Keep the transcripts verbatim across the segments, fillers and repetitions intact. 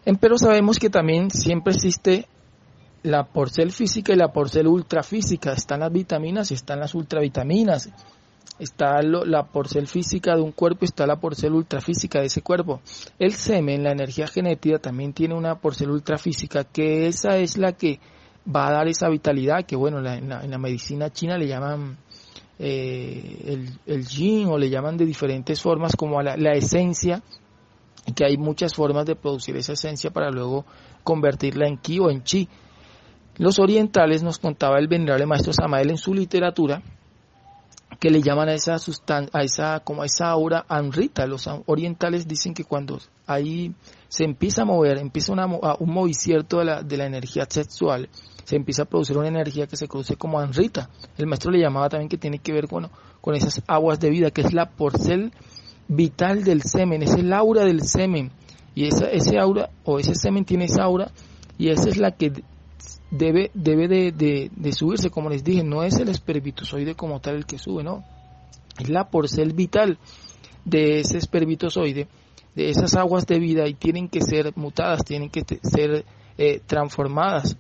Pero sabemos que también siempre existe la porcel física y la porcel ultrafísica. Están las vitaminas y están las ultravitaminas. Está lo, la porcel física de un cuerpo y está la porcel ultrafísica de ese cuerpo. El semen, la energía genética, también tiene una porcel ultrafísica, que esa es la que va a dar esa vitalidad, que bueno, la, en, la, en la medicina china le llaman eh, el, el yin, o le llaman de diferentes formas, como a la, la esencia, y que hay muchas formas de producir esa esencia para luego convertirla en ki o en chi. Los orientales, nos contaba el venerable maestro Samael en su literatura, que le llaman a esa sustancia, a esa, como a esa aura amrita. Los orientales dicen que cuando ahí se empieza a mover, empieza una, un movimiento de la, de la energía sexual, se empieza a producir una energía que se conoce como amrita. El maestro le llamaba también que tiene que ver con, con esas aguas de vida, que es la porcel vital del semen, es el aura del semen, y esa, ese aura, o ese semen tiene esa aura, y esa es la que debe debe de, de, de subirse. Como les dije, no es el espermatozoide como tal el que sube, no, es la porcel vital de ese espermatozoide, de esas aguas de vida, y tienen que ser mutadas, tienen que te, ser eh, transformadas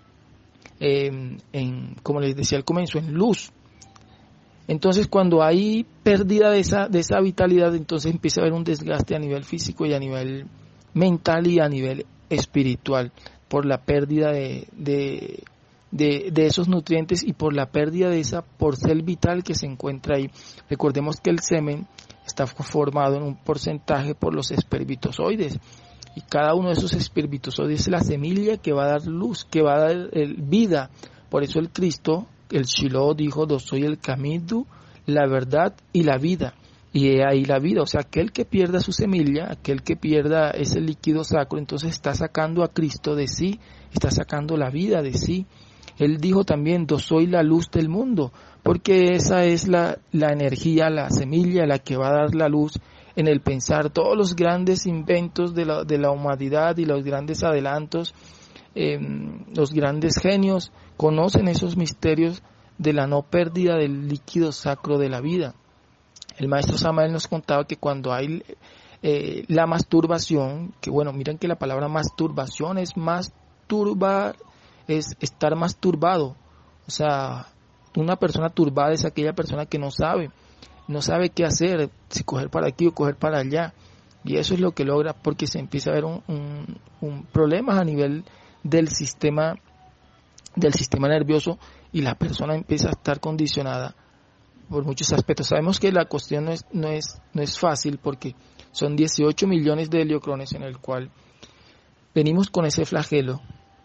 eh, en, como les decía al comienzo, en luz. Entonces, cuando hay pérdida de esa de esa vitalidad, entonces empieza a haber un desgaste a nivel físico y a nivel mental y a nivel espiritual, por la pérdida de, de, de, de esos nutrientes y por la pérdida de esa porcel vital que se encuentra ahí. Recordemos que el semen está formado en un porcentaje por los espermatozoides, y cada uno de esos espermatozoides es la semilla que va a dar luz, que va a dar el, vida. Por eso el Cristo, el Shiloh, dijo: yo soy el camino, la verdad y la vida. Y he ahí la vida. O sea, aquel que pierda su semilla, aquel que pierda ese líquido sacro, entonces está sacando a Cristo de sí, está sacando la vida de sí. Él dijo también: yo soy la luz del mundo, porque esa es la, la energía, la semilla, la que va a dar la luz en el pensar. Todos los grandes inventos de la, de la humanidad y los grandes adelantos, eh, los grandes genios conocen esos misterios de la no pérdida del líquido sacro de la vida. El maestro Samael nos contaba que cuando hay eh, la masturbación, que bueno, miren que la palabra masturbación es masturbar, es estar más turbado. O sea, una persona turbada es aquella persona que no sabe, no sabe qué hacer, si coger para aquí o coger para allá. Y eso es lo que logra, porque se empieza a ver un, un, un problema a nivel del sistema, del sistema nervioso, y la persona empieza a estar condicionada por muchos aspectos. Sabemos que la cuestión no es, no es, no es fácil, porque son dieciocho millones de heliocrones en el cual venimos con ese flagelo.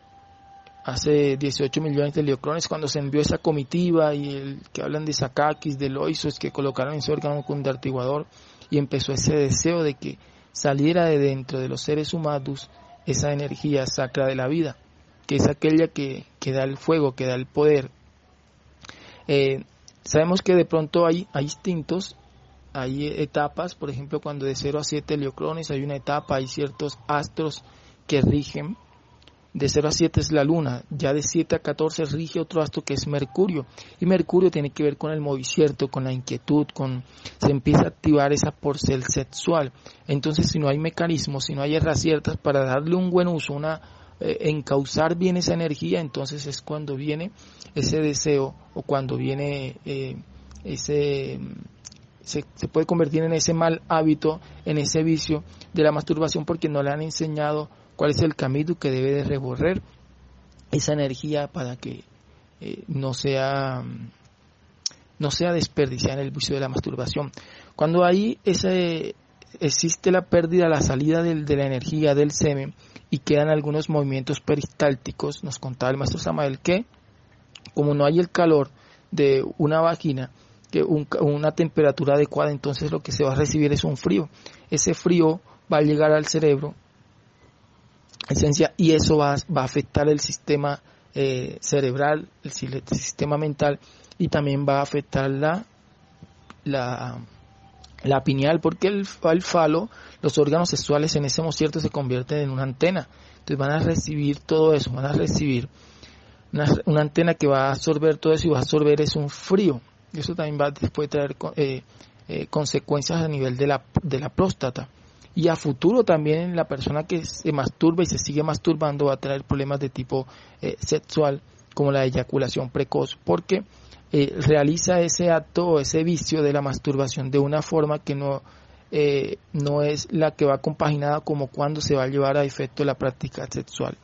Hace dieciocho millones de heliocrones, cuando se envió esa comitiva, y el que hablan de Sakakis, de Loisos, que colocaron en su órgano condartiguador, y empezó ese deseo de que saliera de dentro de los seres humanos esa energía sacra de la vida, que es aquella que, que da el fuego, que da el poder. Eh, Sabemos que de pronto hay, hay instintos, hay etapas. Por ejemplo, cuando de cero a siete heliocrones hay una etapa, hay ciertos astros que rigen. De cero a siete es la luna, ya de siete a catorce rige otro astro que es Mercurio, y Mercurio tiene que ver con el movimiento, con la inquietud, con se empieza a activar esa porcel sexual. Entonces, si no hay mecanismos, si no hay herramientas para darle un buen uso, una eh, encauzar bien esa energía, entonces es cuando viene ese deseo, o cuando viene eh, ese se, se puede convertir en ese mal hábito, en ese vicio de la masturbación, porque no le han enseñado cuál es el camino que debe de recorrer esa energía para que eh, no sea no sea desperdiciada en el vicio de la masturbación. Cuando ahí ese, existe la pérdida, la salida del, de la energía del semen, y quedan algunos movimientos peristálticos, nos contaba el maestro Samael que como no hay el calor de una vagina, que un, una temperatura adecuada, entonces lo que se va a recibir es un frío. Ese frío va a llegar al cerebro, esencia, y eso va, va a afectar el sistema eh, cerebral, el, el sistema mental, y también va a afectar la la, la pineal, porque el, el falo, los órganos sexuales en ese momento se convierten en una antena. Entonces van a recibir todo eso, van a recibir una, una antena que va a absorber todo eso, y va a absorber es un frío. Eso también va después traer eh, eh, consecuencias a nivel de la de la próstata. y a futuro también la persona que se masturba y se sigue masturbando va a tener problemas de tipo eh, sexual, como la eyaculación precoz, porque eh, realiza ese acto o ese vicio de la masturbación de una forma que no, eh, no es la que va compaginada como cuando se va a llevar a efecto la práctica sexual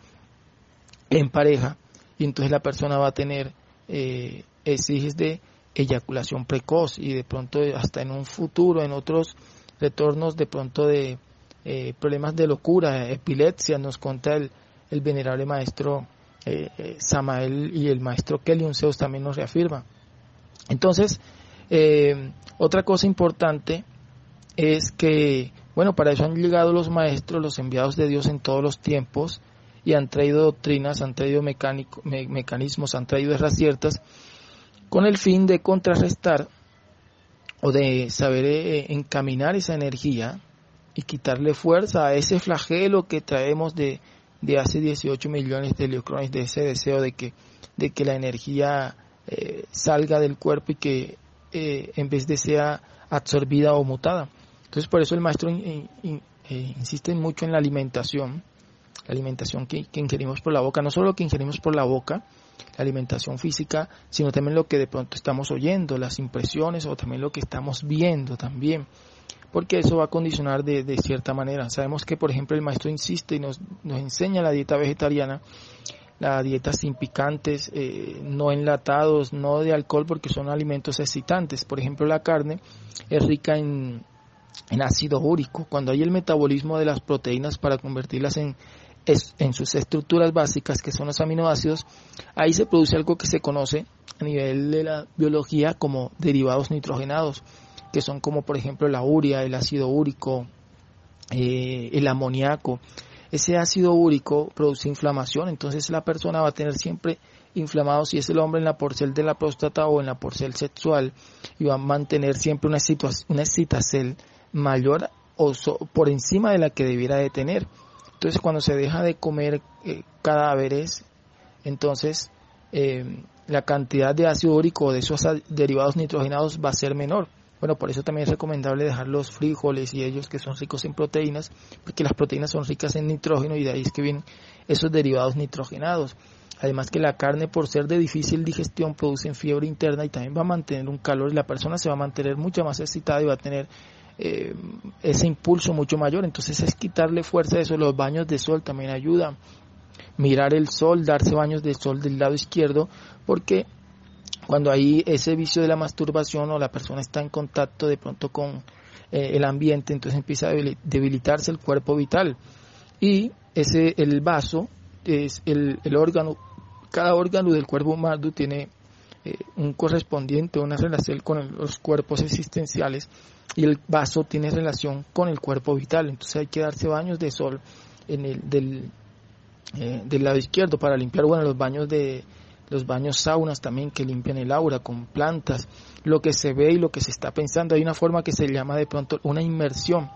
en pareja, y entonces la persona va a tener eh, exiges de eyaculación precoz y de pronto hasta en un futuro, en otros retornos de pronto de eh, problemas de locura, epilepsia, nos cuenta el, el venerable maestro eh, eh, Samael, y el maestro Kelly Unseos también nos reafirma. Entonces, eh, otra cosa importante es que, bueno, para eso han llegado los maestros, los enviados de Dios en todos los tiempos, y han traído doctrinas, han traído mecánico, me, mecanismos, han traído herramientas ciertas, con el fin de contrarrestar o de saber eh, encaminar esa energía y quitarle fuerza a ese flagelo que traemos de, de hace dieciocho millones de electrones, de ese deseo de que, de que la energía eh, salga del cuerpo y que eh, en vez de sea absorbida o mutada. Entonces por eso el maestro in, in, eh, insiste mucho en la alimentación, la alimentación que, que ingerimos por la boca, no solo lo que ingerimos por la boca, la alimentación física, sino también lo que de pronto estamos oyendo, las impresiones, o también lo que estamos viendo también, porque eso va a condicionar de, de cierta manera. Sabemos que, por ejemplo, el maestro insiste y nos, nos enseña la dieta vegetariana, la dieta sin picantes, eh, no enlatados, no de alcohol, porque son alimentos excitantes. Por ejemplo, la carne es rica en, en ácido úrico. Cuando hay el metabolismo de las proteínas para convertirlas en en sus estructuras básicas, que son los aminoácidos, ahí se produce algo que se conoce a nivel de la biología como derivados nitrogenados, que son como por ejemplo la urea, el ácido úrico, eh, el amoníaco. Ese ácido úrico produce inflamación, entonces la persona va a tener siempre inflamado, si es el hombre, en la porcel de la próstata o en la porcel sexual, y va a mantener siempre una, situa- una excitación mayor o so- por encima de la que debiera de tener. Entonces cuando se deja de comer eh, cadáveres, entonces eh, la cantidad de ácido úrico o de esos derivados nitrogenados va a ser menor. Bueno, por eso también es recomendable dejar los frijoles y ellos que son ricos en proteínas, porque las proteínas son ricas en nitrógeno y de ahí es que vienen esos derivados nitrogenados. Además que la carne, por ser de difícil digestión, produce fiebre interna y también va a mantener un calor, y la persona se va a mantener mucho más excitada y va a tener Eh, ese impulso mucho mayor. Entonces es quitarle fuerza a eso. Los baños de sol también ayudan, mirar el sol, darse baños de sol del lado izquierdo, porque cuando hay ese vicio de la masturbación o la persona está en contacto de pronto con eh, el ambiente, entonces empieza a debilitarse el cuerpo vital, y ese el vaso es el, el órgano, cada órgano del cuerpo humano tiene eh, un correspondiente, una relación con el, los cuerpos existenciales, y el vaso tiene relación con el cuerpo vital. Entonces hay que darse baños de sol en el del, eh, del lado izquierdo para limpiar, bueno, los baños de los baños saunas también, que limpian el aura con plantas, lo que se ve y lo que se está pensando. Hay una forma que se llama de pronto una inmersión,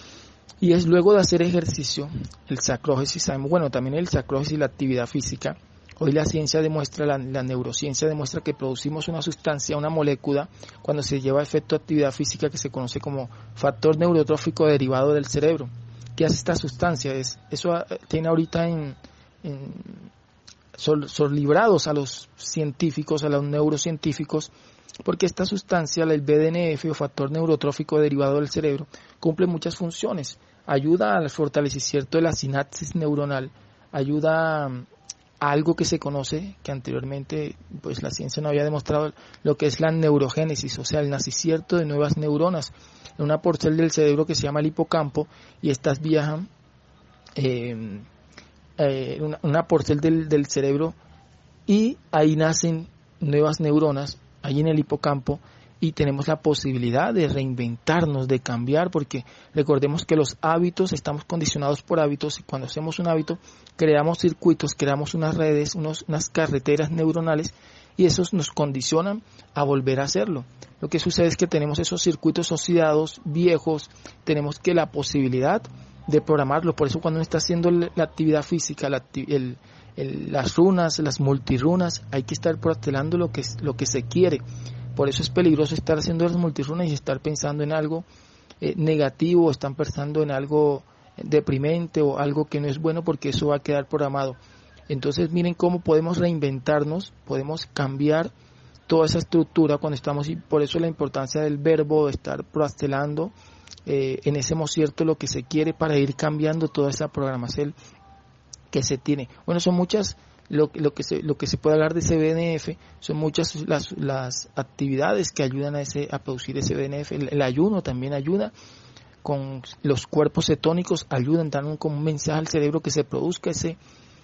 y es luego de hacer ejercicio, el sacrógesis. Bueno, también el sacrógesis y la actividad física. Hoy la ciencia demuestra, la, la neurociencia demuestra que producimos una sustancia, una molécula, cuando se lleva a efecto actividad física, que se conoce como factor neurotrófico derivado del cerebro. ¿Qué hace esta sustancia? Es, eso tiene ahorita en, en son, son librados a los científicos, a los neurocientíficos, porque esta sustancia, el B D N F o factor neurotrófico derivado del cerebro, cumple muchas funciones. Ayuda al fortalecimiento de la sinapsis neuronal, ayuda a algo que se conoce, que anteriormente pues la ciencia no había demostrado, lo que es la neurogénesis, o sea, el nacimiento de nuevas neuronas en una porcel del cerebro que se llama el hipocampo, y estas viajan eh, eh, una, una porcel del, del cerebro, y ahí nacen nuevas neuronas, ahí en el hipocampo, y tenemos la posibilidad de reinventarnos, de cambiar, porque recordemos que los hábitos, estamos condicionados por hábitos, y cuando hacemos un hábito creamos circuitos, creamos unas redes, unos, unas carreteras neuronales, y esos nos condicionan a volver a hacerlo. Lo que sucede es que tenemos esos circuitos oxidados, viejos, tenemos que la posibilidad de programarlo. Por eso cuando uno está haciendo la actividad física, la, el, el, las runas, las multirunas, hay que estar prostelando lo que, lo que se quiere. Por eso es peligroso estar haciendo las multirunas y estar pensando en algo eh, negativo, están pensando en algo deprimente o algo que no es bueno, porque eso va a quedar programado. Entonces miren cómo podemos reinventarnos, podemos cambiar toda esa estructura cuando estamos, y por eso la importancia del verbo, de estar prostelando eh, en ese cierto lo que se quiere para ir cambiando toda esa programación que se tiene. Bueno, son muchas, lo, lo que se lo que se puede hablar de ese B N F, son muchas las, las actividades que ayudan a ese a producir ese B N F. El, el ayuno también ayuda, con los cuerpos cetónicos ayudan, dan un, como un mensaje al cerebro que se produzca ese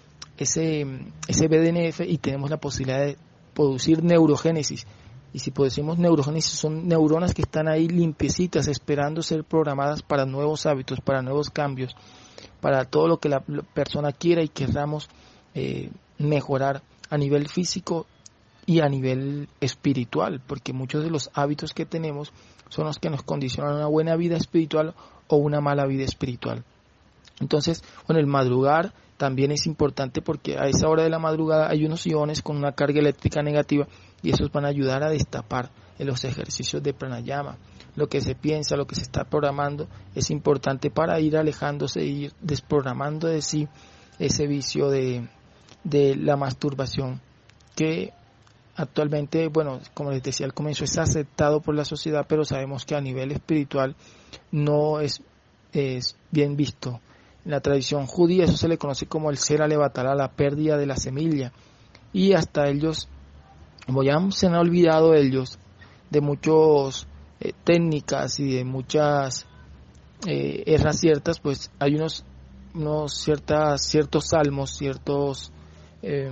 ese ese B N F, y tenemos la posibilidad de producir neurogénesis. Y si decimos neurogénesis, son neuronas que están ahí limpiecitas, esperando ser programadas para nuevos hábitos, para nuevos cambios, para todo lo que la persona quiera y queramos eh, mejorar a nivel físico y a nivel espiritual, porque muchos de los hábitos que tenemos son los que nos condicionan una buena vida espiritual o una mala vida espiritual. Entonces, bueno, el madrugar también es importante, porque a esa hora de la madrugada hay unos iones con una carga eléctrica negativa, y esos van a ayudar a destapar en los ejercicios de pranayama. Lo que se piensa, lo que se está programando es importante para ir alejándose e ir desprogramando de sí ese vicio de, de la masturbación, que actualmente, bueno, como les decía al comienzo, es aceptado por la sociedad, pero sabemos que a nivel espiritual no es, es bien visto. En la tradición judía eso se le conoce como el ser alevatará, la pérdida de la semilla, y hasta ellos, como ya se han olvidado ellos de muchas eh, técnicas y de muchas eh, erras ciertas, pues hay unos, unos ciertas, ciertos salmos, ciertos eh,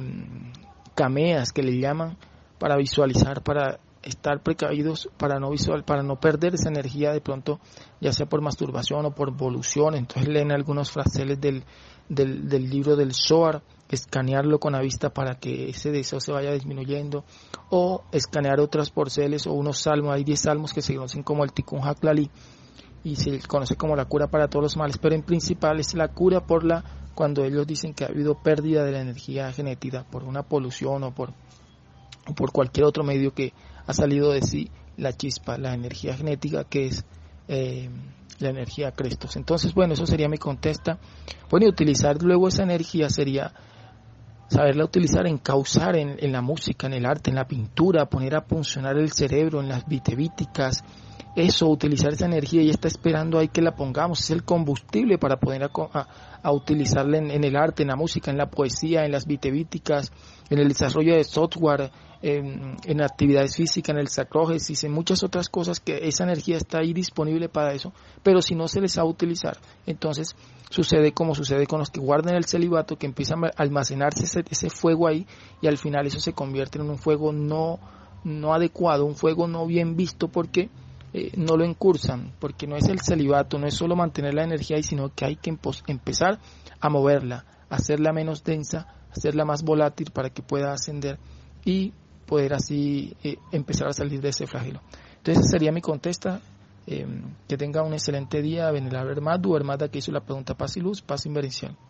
cameas que le llaman, para visualizar, para estar precavidos, para no visual, para no perder esa energía de pronto, ya sea por masturbación o por evolución. Entonces leen algunos fraseles del, del, del libro del Zohar, escanearlo con la vista para que ese deseo se vaya disminuyendo, o escanear otras porceles o unos salmos. Hay diez salmos que se conocen como el Tikkun HaKlali y se conoce como la cura para todos los males, pero en principal es la cura por la, cuando ellos dicen que ha habido pérdida de la energía genética por una polución o por o por cualquier otro medio que ha salido de sí la chispa, la energía genética, que es eh, la energía Crestos. Entonces, bueno, eso sería mi contesta. Bueno, y utilizar luego esa energía sería saberla utilizar en causar en, en la música, en el arte, en la pintura, poner a funcionar el cerebro, en las vitevíticas. Eso, utilizar esa energía, y está esperando ahí que la pongamos, es el combustible para poder a, a, a utilizarla en, en el arte, en la música, en la poesía, en las vitevíticas, en el desarrollo de software, en, en actividades físicas, en el sacrógesis, en muchas otras cosas, que esa energía está ahí disponible para eso, pero si no se les sabe utilizar, entonces sucede como sucede con los que guardan el celibato, que empiezan a almacenarse ese, ese fuego ahí, y al final eso se convierte en un fuego no, no adecuado, un fuego no bien visto, porque Eh, no lo encursan, porque no es el celibato, no es solo mantener la energía ahí, sino que hay que empo- empezar a moverla, hacerla menos densa, hacerla más volátil para que pueda ascender y poder así eh, empezar a salir de ese flagelo. Entonces esa sería mi contesta. Eh, que tenga un excelente día. Venerable Hermadu, Hermada que hizo la pregunta, paz y luz, paz y bendición.